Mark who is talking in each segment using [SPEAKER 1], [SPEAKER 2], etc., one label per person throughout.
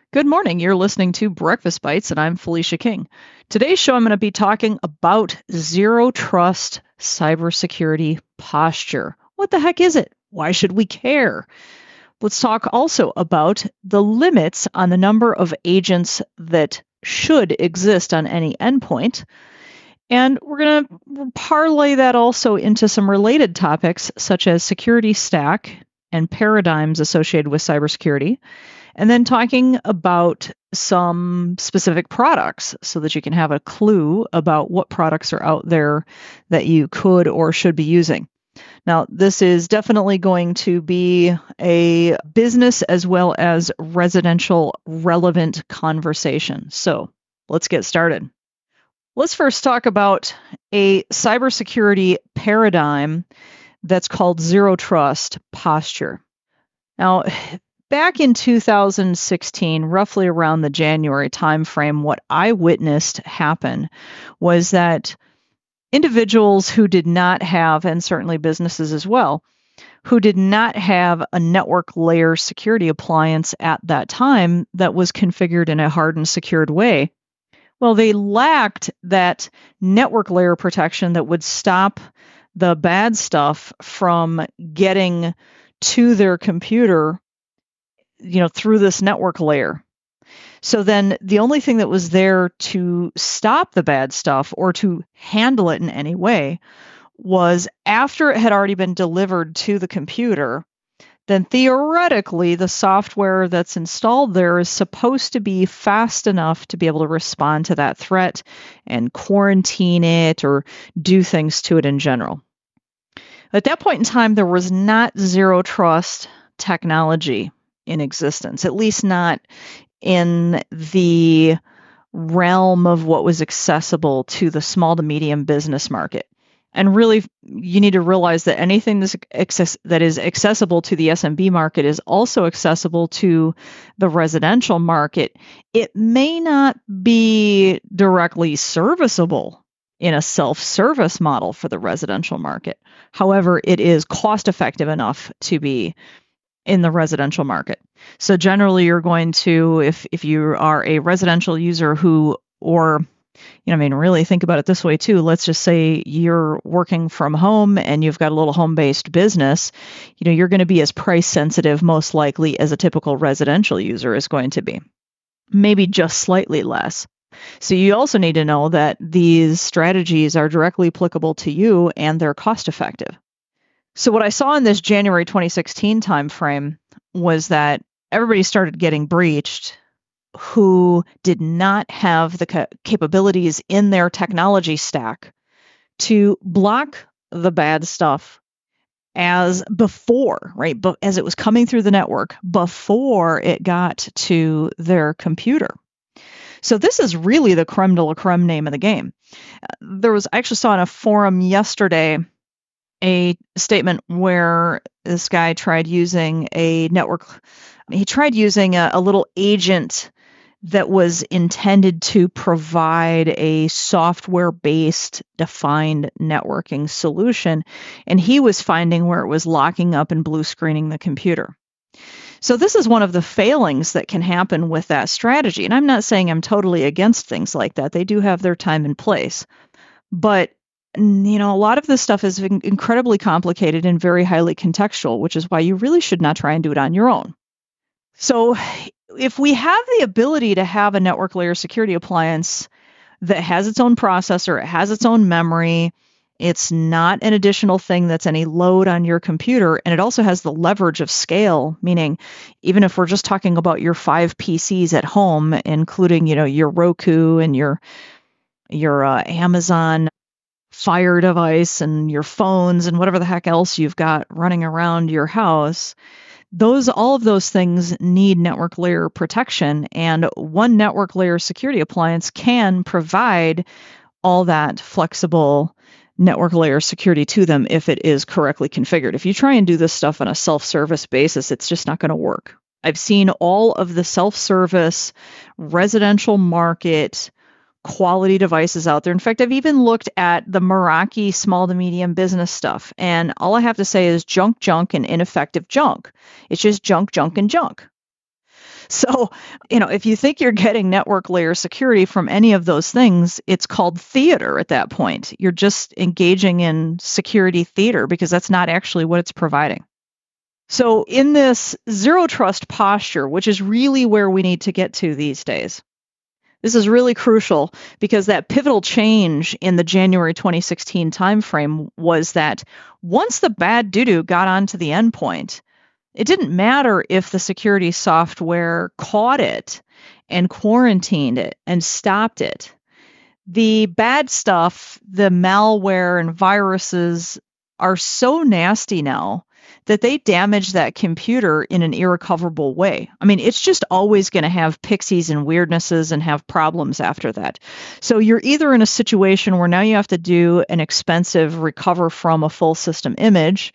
[SPEAKER 1] Good morning. You're listening to Breakfast Bites, and I'm Felicia King. Today's show, I'm going to be talking about zero trust cybersecurity posture. What the heck is it? Why should we care? Let's talk also about the limits on the number of agents that should exist on any endpoint. And we're going to parlay that also into some related topics, such as security stack and paradigms associated with cybersecurity. And then talking about some specific products so that you can have a clue about what products are out there that you could or should be using. Now, this is definitely going to be a business as well as residential relevant conversation. So let's get started. Let's first talk about a cybersecurity paradigm that's called zero trust posture. Now, back in 2016, roughly around the January timeframe, what I witnessed happen was that individuals who did not have, and certainly businesses as well, who did not have a network layer security appliance at that time that was configured in a hardened, secured way, well, they lacked that network layer protection that would stop the bad stuff from getting to their computer, through this network layer. So then the only thing that was there to stop the bad stuff or to handle it in any way was after it had already been delivered to the computer, then theoretically the software that's installed there is supposed to be fast enough to be able to respond to that threat and quarantine it or do things to it in general. At that point in time, there was not zero trust technology in existence, at least not in the realm of what was accessible to the small to medium business market. And really, you need to realize that anything that is accessible to the SMB market is also accessible to the residential market. It may not be directly serviceable in a self-service model for the residential market. However, it is cost-effective enough to be in the residential market. So generally, you're going to, if you are a residential user really think about it this way too. Let's just say you're working from home and you've got a little home-based business. You're going to be as price sensitive, most likely, as a typical residential user is going to be. Maybe just slightly less. So you also need to know that these strategies are directly applicable to you and they're cost effective. So what I saw in this January 2016 timeframe was that everybody started getting breached who did not have the capabilities in their technology stack to block the bad stuff as before, right? But as it was coming through the network before it got to their computer. So this is really the creme de la creme name of the game. I actually saw in a forum yesterday a statement where this guy tried using a little agent that was intended to provide a software-based defined networking solution, and he was finding where it was locking up and blue screening the computer. So this is one of the failings that can happen with that strategy. And I'm not saying I'm totally against things like that. They do have their time and place. But a lot of this stuff is incredibly complicated and very highly contextual, which is why you really should not try and do it on your own. So if we have the ability to have a network layer security appliance that has its own processor, it has its own memory, it's not an additional thing that's any load on your computer, and it also has the leverage of scale, meaning even if we're just talking about your 5 PCs at home, including, your Roku and your Amazon Fire device and your phones and whatever the heck else you've got running around your house, all of those things need network layer protection, and one network layer security appliance can provide all that flexible network layer security to them if it is correctly configured. If you try and do this stuff on a self-service basis, it's just not going to work. I've seen all of the self-service residential market quality devices out there. In fact, I've even looked at the Meraki small to medium business stuff, and all I have to say is junk, and ineffective junk. It's just junk, and junk. So, if you think you're getting network layer security from any of those things, it's called theater at that point. You're just engaging in security theater because that's not actually what it's providing. So, in this zero trust posture, which is really where we need to get to these days, this is really crucial because that pivotal change in the January 2016 timeframe was that once the bad doo-doo got onto the endpoint, it didn't matter if the security software caught it and quarantined it and stopped it. The bad stuff, the malware and viruses are so nasty now that they damage that computer in an irrecoverable way. I mean, it's just always going to have pixies and weirdnesses and have problems after that. So you're either in a situation where now you have to do an expensive recover from a full system image,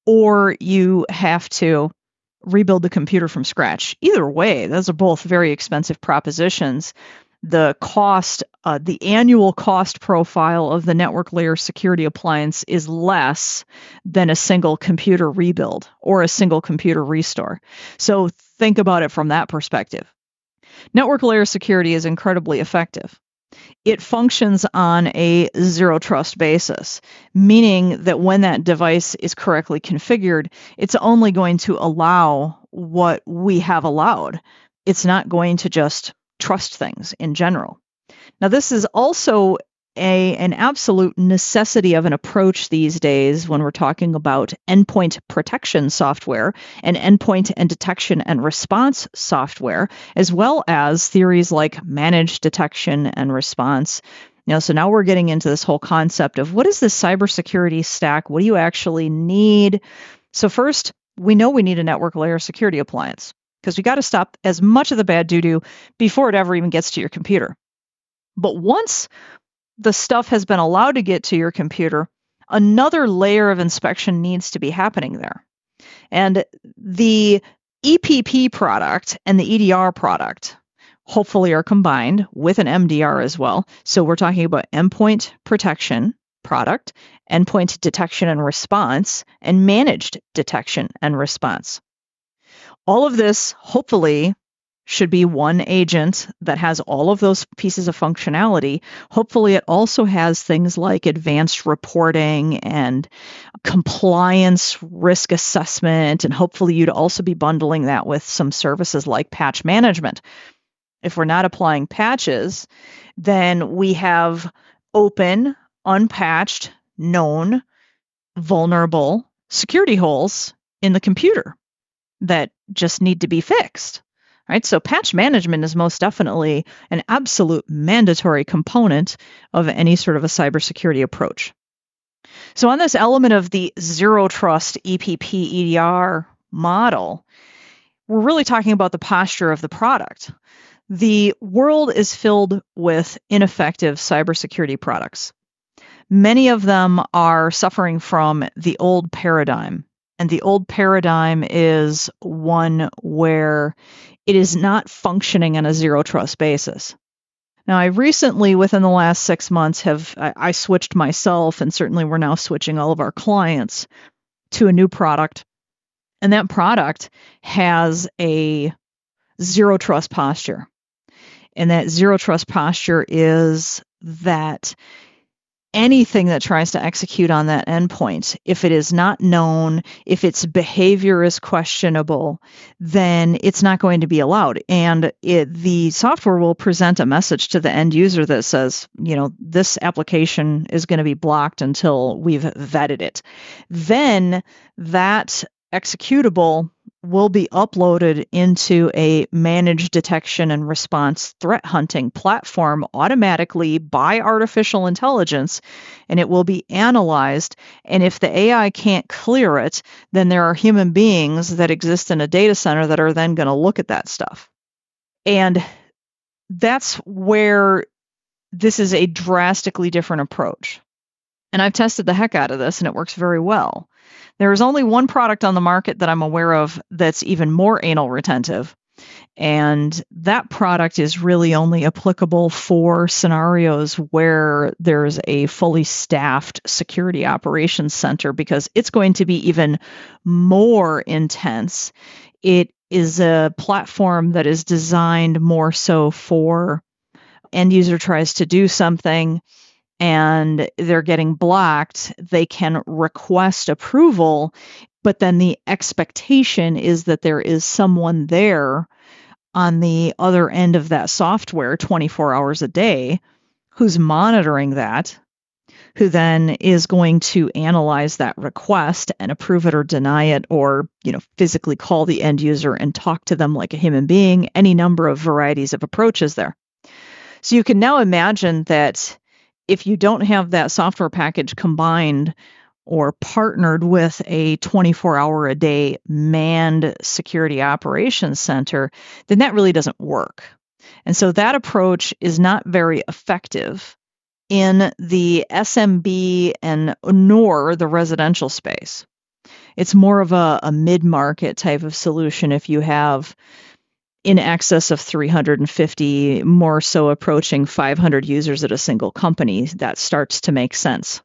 [SPEAKER 1] or you have to rebuild the computer from scratch. Either way, those are both very expensive propositions. The cost, the annual cost profile of the network layer security appliance is less than a single computer rebuild or a single computer restore. So think about it from that perspective. Network layer security is incredibly effective. It functions on a zero trust basis, meaning that when that device is correctly configured, it's only going to allow what we have allowed. It's not going to just trust things in general. Now, this is also an absolute necessity of an approach these days when we're talking about endpoint protection software and endpoint and detection and response software, as well as theories like managed detection and response. So now we're getting into this whole concept of what is the cybersecurity stack? What do you actually need? So first, we know we need a network layer security appliance because we got to stop as much of the bad doo-doo before it ever even gets to your computer. But once the stuff has been allowed to get to your computer, another layer of inspection needs to be happening there. And the EPP product and the EDR product hopefully are combined with an MDR as well. So we're talking about endpoint protection product, endpoint detection and response, and managed detection and response. All of this hopefully should be one agent that has all of those pieces of functionality. Hopefully, it also has things like advanced reporting and compliance risk assessment, and hopefully you'd also be bundling that with some services like patch management. If we're not applying patches, then we have open, unpatched, known, vulnerable security holes in the computer that just need to be fixed. Right? So patch management is most definitely an absolute mandatory component of any sort of a cybersecurity approach. So on this element of the zero trust EPP EDR model, we're really talking about the posture of the product. The world is filled with ineffective cybersecurity products. Many of them are suffering from the old paradigm. And the old paradigm is one where it is not functioning on a zero trust basis. Now, I recently, within the last 6 months, I switched myself, and certainly we're now switching all of our clients to a new product. And that product has a zero trust posture. And that zero trust posture is that anything that tries to execute on that endpoint, if it is not known, if its behavior is questionable, then it's not going to be allowed. And the software will present a message to the end user that says, this application is going to be blocked until we've vetted it. Then that executable will be uploaded into a managed detection and response threat hunting platform automatically by artificial intelligence, and it will be analyzed. And if the AI can't clear it, then there are human beings that exist in a data center that are then going to look at that stuff. And that's where this is a drastically different approach. And I've tested the heck out of this, and it works very well. There is only one product on the market that I'm aware of that's even more anal retentive. And that product is really only applicable for scenarios where there's a fully staffed security operations center, because it's going to be even more intense. It is a platform that is designed more so for end user tries to do something and they're getting blocked, they can request approval, but then the expectation is that there is someone there on the other end of that software 24 hours a day who's monitoring that, who then is going to analyze that request and approve it or deny it, or, physically call the end user and talk to them like a human being, any number of varieties of approaches there. So you can now imagine that if you don't have that software package combined or partnered with a 24-hour-a-day manned security operations center, then that really doesn't work. And so that approach is not very effective in the SMB and nor the residential space. It's more of a mid-market type of solution if you have in excess of 350, more so approaching 500 users at a single company. That starts to make sense.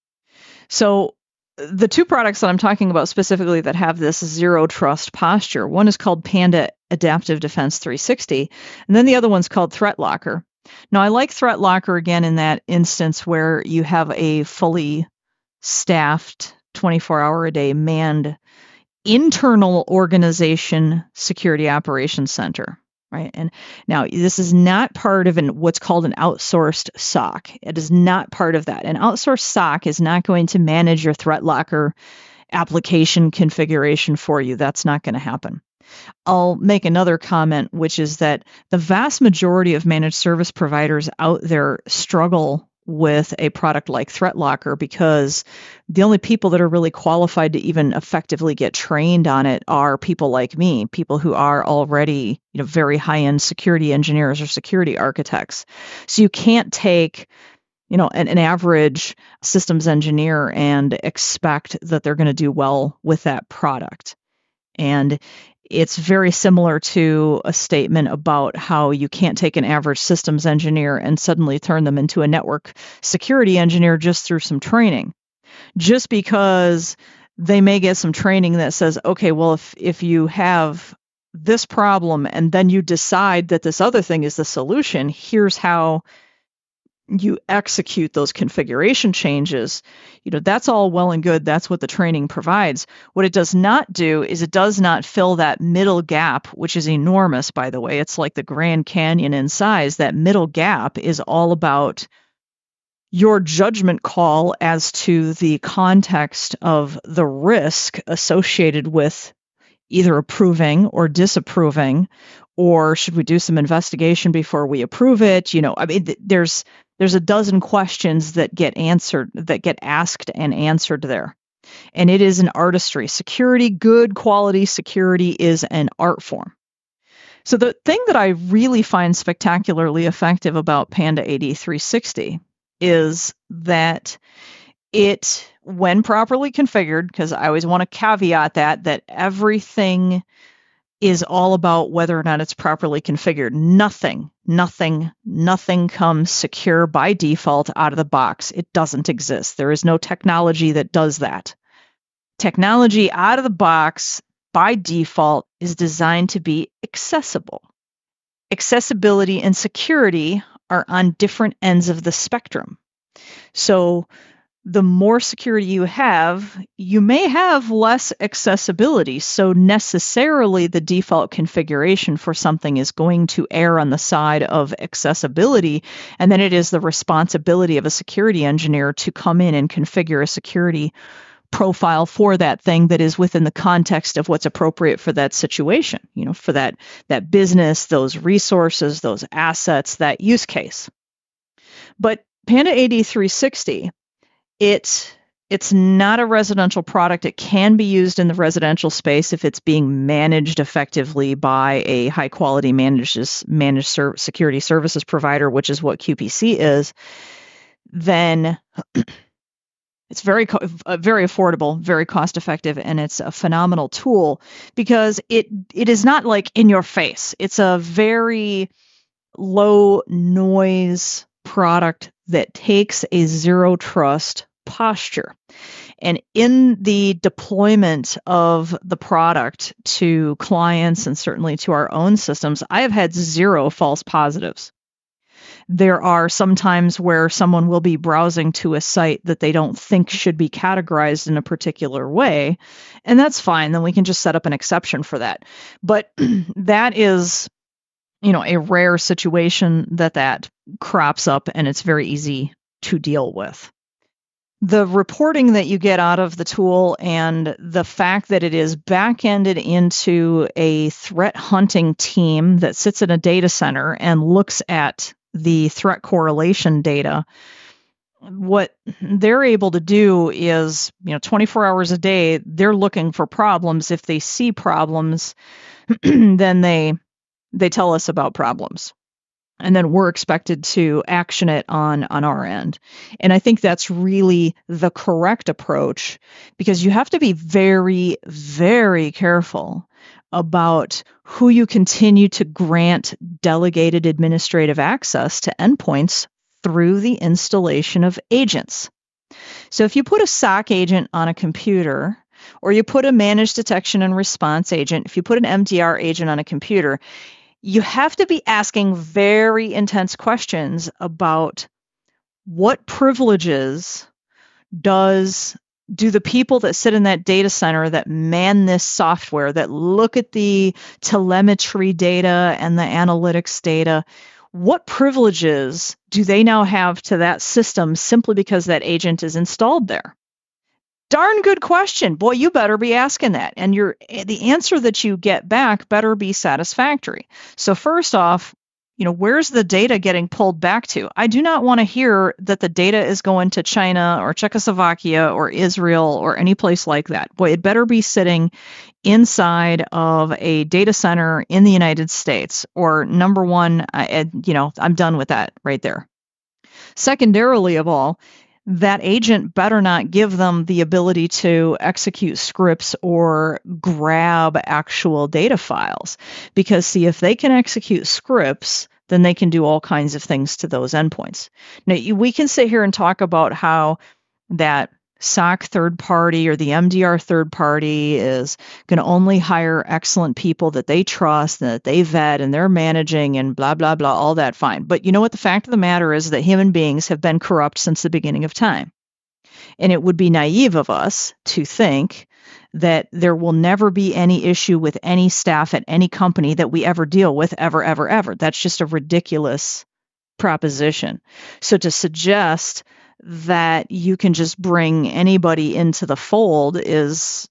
[SPEAKER 1] So the two products that I'm talking about specifically that have this zero trust posture, one is called Panda Adaptive Defense 360, and then the other one's called ThreatLocker. Now, I like ThreatLocker again in that instance where you have a fully staffed 24-hour-a-day manned internal organization security operations center, right? And now this is not part of what's called an outsourced SOC. It is not part of that. An outsourced SOC is not going to manage your ThreatLocker application configuration for you. That's not going to happen. I'll make another comment, which is that the vast majority of managed service providers out there struggle with a product like ThreatLocker because the only people that are really qualified to even effectively get trained on it are people like me, people who are already, very high-end security engineers or security architects. So you can't take, an average systems engineer and expect that they're going to do well with that product. And it's very similar to a statement about how you can't take an average systems engineer and suddenly turn them into a network security engineer just through some training. Just because they may get some training that says, okay, well, if you have this problem and then you decide that this other thing is the solution, here's how you execute those configuration changes, that's all well and good. That's what the training provides. What it does not do is it does not fill that middle gap, which is enormous, by the way. It's like the Grand Canyon in size. That middle gap is all about your judgment call as to the context of the risk associated with either approving or disapproving, or should we do some investigation before we approve it? There's a dozen questions that get asked and answered there. And it is an artistry. Security, good quality security is an art form. So the thing that I really find spectacularly effective about Panda AD360 is that it, when properly configured, because I always want to caveat that everything is all about whether or not it's properly configured. Nothing comes secure by default out of the box. It doesn't exist. There is no technology that does that. Technology out of the box by default is designed to be accessible. Accessibility and security are on different ends of the spectrum. So the more security you have, you may have less accessibility. So necessarily the default configuration for something is going to err on the side of accessibility. And then it is the responsibility of a security engineer to come in and configure a security profile for that thing that is within the context of what's appropriate for that situation, for that business, those resources, those assets, that use case. But Panda AD360, it's not a residential product. It can be used in the residential space if it's being managed effectively by a high-quality managed security services provider, which is what QPC is. Then it's very affordable, very cost-effective, and it's a phenomenal tool because it is not like in your face. It's a very low-noise product that takes a zero-trust posture. And in the deployment of the product to clients and certainly to our own systems, I have had 0 false positives. There are some times where someone will be browsing to a site that they don't think should be categorized in a particular way, and that's fine. Then we can just set up an exception for that. But that is, a rare situation that crops up, and it's very easy to deal with. The reporting that you get out of the tool and the fact that it is back-ended into a threat hunting team that sits in a data center and looks at the threat correlation data, what they're able to do is, 24 hours a day, they're looking for problems. If they see problems, then they tell us about problems. And then we're expected to action it on our end. And I think that's really the correct approach, because you have to be very, very careful about who you continue to grant delegated administrative access to endpoints through the installation of agents. So if you put a SOC agent on a computer, or you put a managed detection and response agent, if you put an MDR agent on a computer, you have to be asking very intense questions about what privileges do the people that sit in that data center that man this software, that look at the telemetry data and the analytics data, what privileges do they now have to that system simply because that agent is installed there? Darn good question. Boy, you better be asking that. And the answer that you get back better be satisfactory. So first off, where's the data getting pulled back to? I do not want to hear that the data is going to China or Czechoslovakia or Israel or any place like that. Boy, it better be sitting inside of a data center in the United States. Or number one, I'm done with that right there. Secondarily of all, that agent better not give them the ability to execute scripts or grab actual data files. Because, see, if they can execute scripts, then they can do all kinds of things to those endpoints. Now, we can sit here and talk about how that SOC third party or the MDR third party is going to only hire excellent people that they trust and that they vet and they're managing and blah, blah, blah, all that fine. But you know what? The fact of the matter is that human beings have been corrupt since the beginning of time. And it would be naive of us to think that there will never be any issue with any staff at any company that we ever deal with, ever, ever, ever. That's just a ridiculous proposition. So to suggest that you can just bring anybody into the fold that's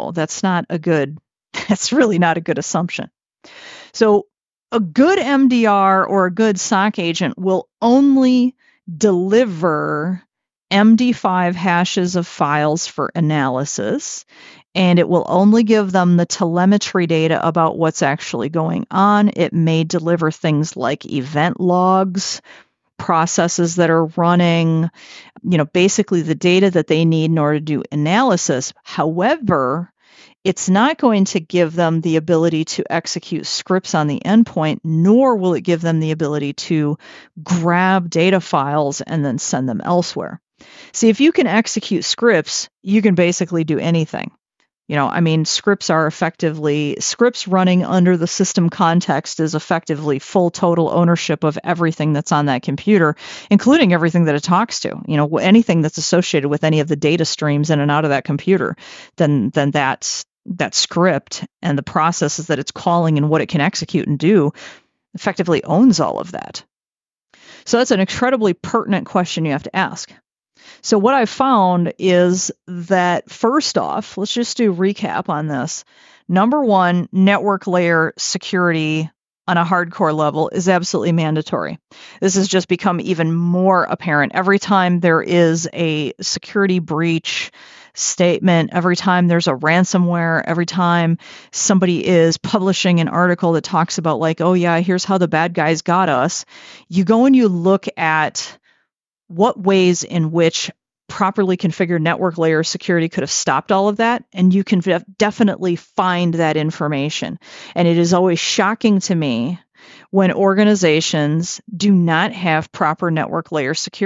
[SPEAKER 1] really not a good assumption. So a good MDR or a good SOC agent will only deliver MD5 hashes of files for analysis, and it will only give them the telemetry data about what's actually going on. It may deliver things like event logs, processes that are running, basically the data that they need in order to do analysis. However, it's not going to give them the ability to execute scripts on the endpoint, nor will it give them the ability to grab data files and then send them elsewhere. See, if you can execute scripts, you can basically do anything. Scripts running under the system context is effectively full total ownership of everything that's on that computer, including everything that it talks to. Anything that's associated with any of the data streams in and out of that computer, then that script and the processes that it's calling and what it can execute and do effectively owns all of that. So that's an incredibly pertinent question you have to ask. So what I've found is that, first off, let's just do a recap on this. Number one, network layer security on a hardcore level is absolutely mandatory. This has just become even more apparent. Every time there is a security breach statement, every time there's a ransomware, every time somebody is publishing an article that talks about like, oh yeah, here's how the bad guys got us, you go and you look at what ways in which properly configured network layer security could have stopped all of that, and you can definitely find that information. And it is always shocking to me when organizations do not have proper network layer security.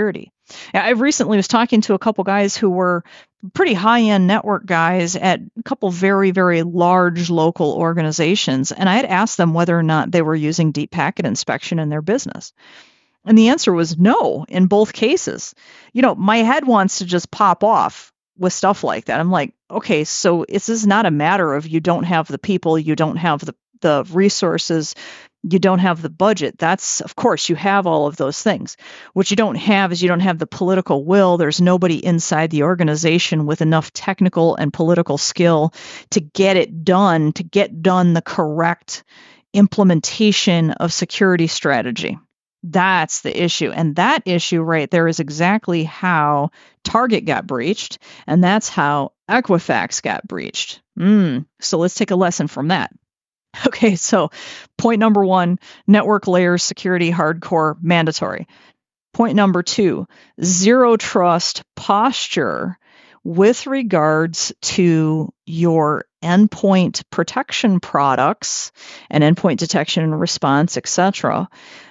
[SPEAKER 1] I recently was talking to a couple guys who were pretty high-end network guys at a couple very, very large local organizations, and I had asked them whether or not they were using deep packet inspection in their business. And the answer was no in both cases. My head wants to just pop off with stuff like that. I'm like, okay, so this is not a matter of you don't have the people, you don't have the resources, you don't have the budget. That's, of course, you have all of those things. What you don't have is you don't have the political will. There's nobody inside the organization with enough technical and political skill to get done the correct implementation of security strategy. That's the issue. And that issue right there is exactly how Target got breached, and that's how Equifax got breached. So let's take a lesson from that. Okay, so point number 1, network layer security hardcore mandatory. Point number 2, zero trust posture with regards to your endpoint protection products and endpoint detection and response, etc.,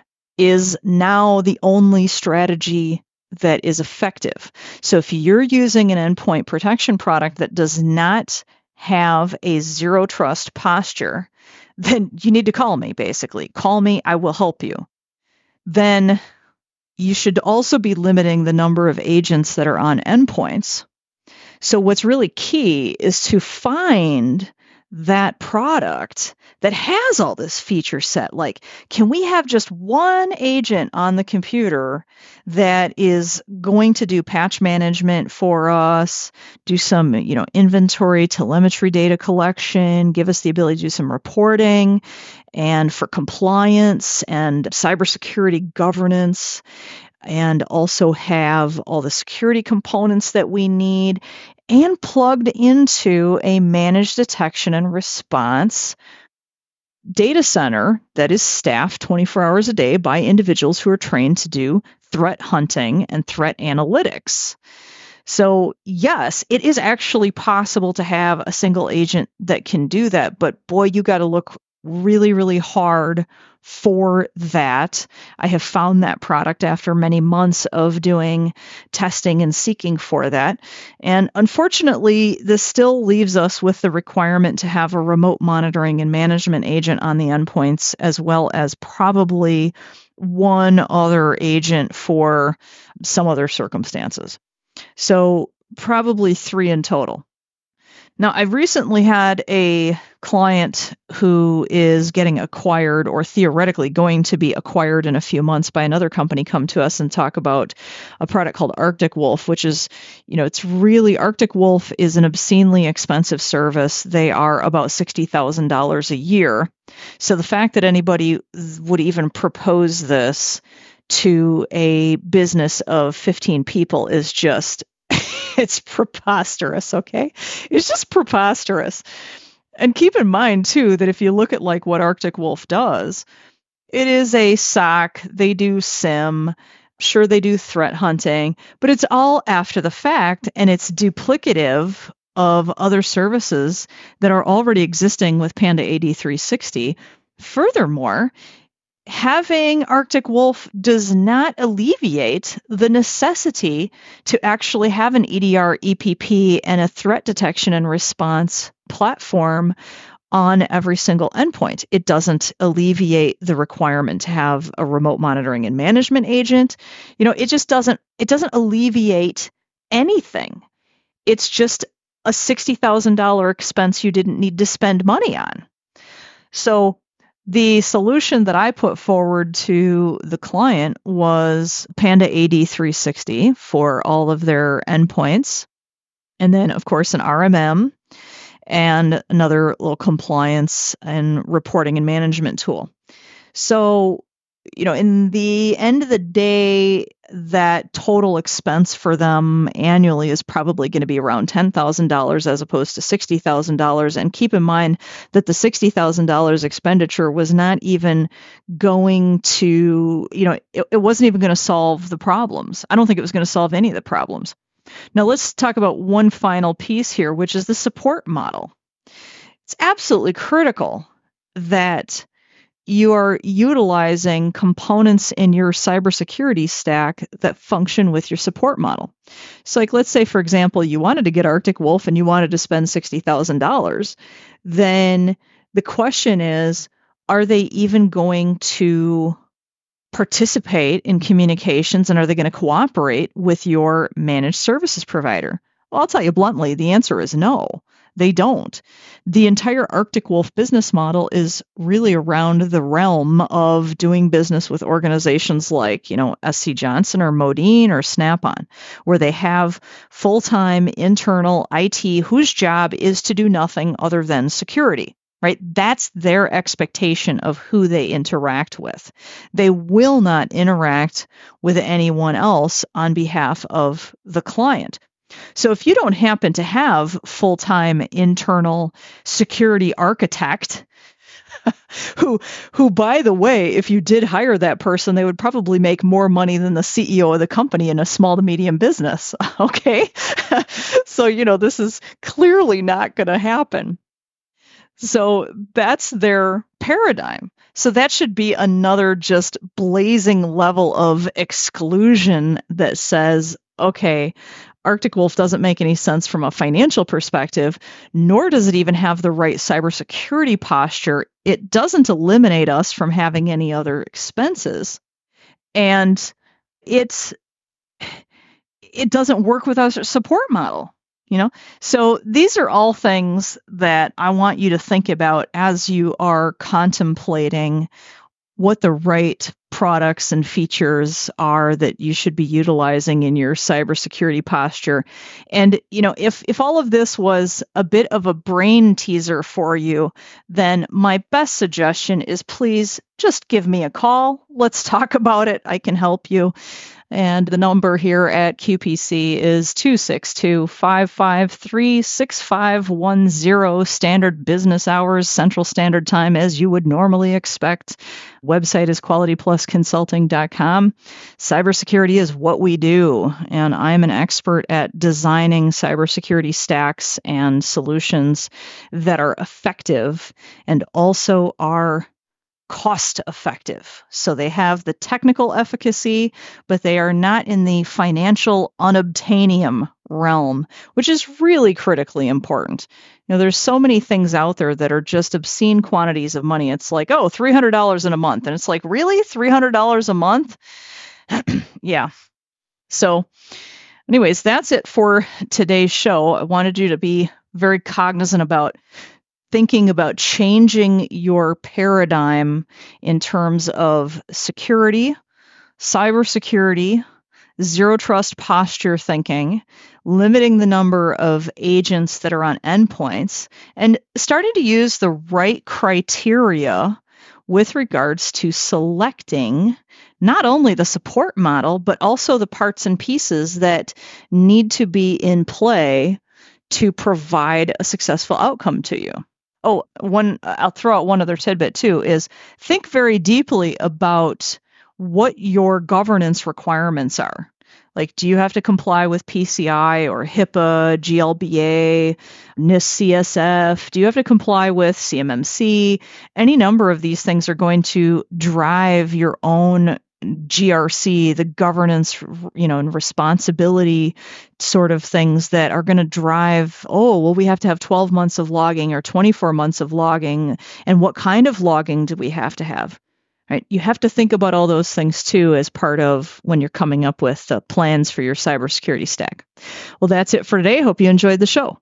[SPEAKER 1] is now the only strategy that is effective. So if you're using an endpoint protection product that does not have a zero trust posture, then you need to call me, basically. Call me, I will help you. Then you should also be limiting the number of agents that are on endpoints. So what's really key is to find that product that has all this feature set. Like, can we have just one agent on the computer that is going to do patch management for us, do some, inventory, telemetry data collection, give us the ability to do some reporting, and for compliance and cybersecurity governance, and also have all the security components that we need, and plugged into a managed detection and response data center that is staffed 24 hours a day by individuals who are trained to do threat hunting and threat analytics. So yes, it is actually possible to have a single agent that can do that, but boy, you got to look really, really hard for that. I have found that product after many months of doing testing and seeking for that. And unfortunately, this still leaves us with the requirement to have a remote monitoring and management agent on the endpoints, as well as probably one other agent for some other circumstances. So probably 3 in total. Now, I've recently had a client who is getting acquired, or theoretically going to be acquired in a few months, by another company come to us and talk about a product called Arctic Wolf, which is, Arctic Wolf is an obscenely expensive service. They are about $60,000 a year. So the fact that anybody would even propose this to a business of 15 people is just it's preposterous, okay? It's just preposterous. And keep in mind, too, that if you look at what Arctic Wolf does, it is a SOC. They do SIM. Sure, they do threat hunting, but it's all after the fact, and it's duplicative of other services that are already existing with Panda AD360. Furthermore, having Arctic Wolf does not alleviate the necessity to actually have an EDR, EPP, and a threat detection and response platform on every single endpoint. It doesn't alleviate the requirement to have a remote monitoring and management agent. It just doesn't alleviate anything. It's just a $60,000 expense you didn't need to spend money on. So the solution that I put forward to the client was Panda AD360 for all of their endpoints. And then, of course, an RMM and another little compliance and reporting and management tool. So, in the end of the day, that total expense for them annually is probably going to be around $10,000 as opposed to $60,000. And keep in mind that the $60,000 expenditure was not even going to, it wasn't even going to solve the problems. I don't think it was going to solve any of the problems. Now let's talk about one final piece here, which is the support model. It's absolutely critical that you are utilizing components in your cybersecurity stack that function with your support model. So like, let's say, for example, you wanted to get Arctic Wolf and you wanted to spend $60,000. Then the question is, are they even going to participate in communications, and are they going to cooperate with your managed services provider? Well, I'll tell you bluntly, the answer is no. They don't. The entire Arctic Wolf business model is really around the realm of doing business with organizations like, SC Johnson or Modine or Snap-on, where they have full-time internal IT whose job is to do nothing other than security. Right? That's their expectation of who they interact with. They will not interact with anyone else on behalf of the client. So if you don't happen to have full-time internal security architect, who, by the way, if you did hire that person, they would probably make more money than the CEO of the company in a small to medium business. Okay? So, this is clearly not going to happen. So that's their paradigm. So that should be another just blazing level of exclusion that says, okay, Arctic Wolf doesn't make any sense from a financial perspective, nor does it even have the right cybersecurity posture. It doesn't eliminate us from having any other expenses. And it doesn't work with our support model. So these are all things that I want you to think about as you are contemplating what the right products and features are that you should be utilizing in your cybersecurity posture. And, if all of this was a bit of a brain teaser for you, then my best suggestion is please just give me a call. Let's talk about it. I can help you. And the number here at QPC is 262-553-6510, standard business hours, Central Standard Time, as you would normally expect. Website is qualityplusconsulting.com. Cybersecurity is what we do, and I'm an expert at designing cybersecurity stacks and solutions that are effective and also are cost effective. So they have the technical efficacy, but they are not in the financial unobtainium realm, which is really critically important. There's so many things out there that are just obscene quantities of money. It's like, oh, $300 in a month. And it's like, really? $300 a month? Yeah. So anyways, that's it for today's show. I wanted you to be very cognizant about thinking about changing your paradigm in terms of security, cybersecurity, zero trust posture thinking, limiting the number of agents that are on endpoints, and starting to use the right criteria with regards to selecting not only the support model, but also the parts and pieces that need to be in play to provide a successful outcome to you. Oh, I'll throw out one other tidbit too, is think very deeply about what your governance requirements are. Like, do you have to comply with PCI or HIPAA, GLBA, NIST CSF? Do you have to comply with CMMC? Any number of these things are going to drive your own GRC, the governance, and responsibility sort of things that are going to drive, we have to have 12 months of logging or 24 months of logging. And what kind of logging do we have to have? Right? You have to think about all those things too as part of when you're coming up with plans for your cybersecurity stack. Well, that's it for today. Hope you enjoyed the show.